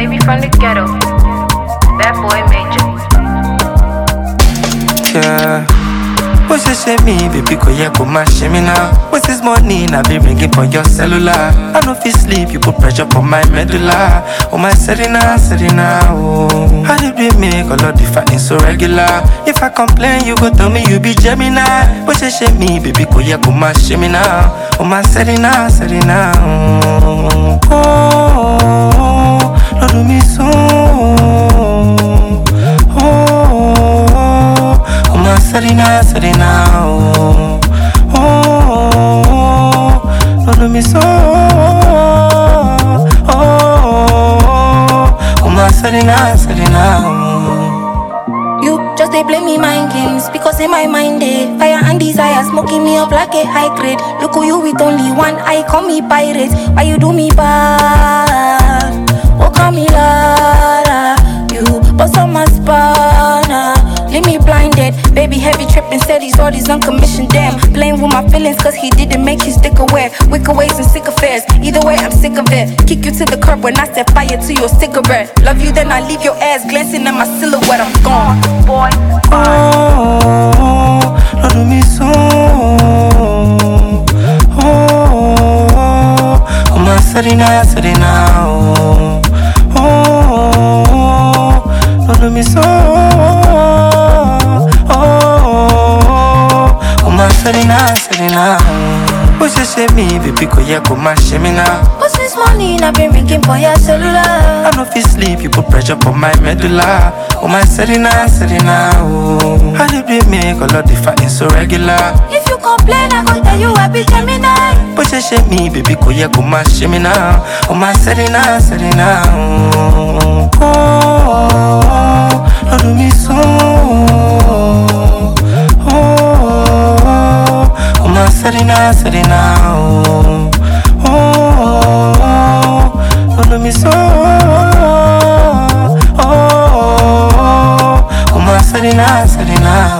baby from the ghetto. That boy Major. Yeah. What's your me, baby? Go yeah, go mash me now. What's this money? I be ringing for your cellular. I know if you sleep, you put pressure on my medulla. Oh my Serena, Serena, oh. How did we make all of the fighting so regular? If I complain, you go tell me you be Gemini. What's your me, baby? Go yeah, go mash me now. Oh my Serena, Serena, oh. Oh, Lord do me so. Serena, Serena, oh, oh, don't do me so, oh, my Serena, Serena, oh. You just they play me mind games because in my mind they fire and desire smoking me up like a high grade. Look who you with only one eye, call me pirate. Why you do me bad? Oh, call me Lara. You bust on my spine. Leave me blinded, baby heavy tripping, said he's all these uncommissioned damn. Playing with my feelings cause he didn't make his dick aware. Wicked ways and sick affairs, either way I'm sick of it. Kick you to the curb when I set fire to your cigarette. Love you then I leave your ass glancing at my silhouette, I'm gone. Boy, oh, Lord do me so. Oh, my Serena, Serena, oh. Oh, Lord do me so. Serena, Serena, what's your me, baby? Go yeah, go mash me now. What's this money? I've been ringing for your cellular. I know if you sleep, you put pressure on my medulla. Oh my Serena, Serena, oh. How did we make all of the fighting so regular? If you complain, I go tell you I be Gemini. What's your me, baby? Go yeah, go mash me now. Oh my Serena, Serena, oh. Oh, Lord do me so. Serena, Serena, oh, oh, don't do me so, oh, my Serena, Serena.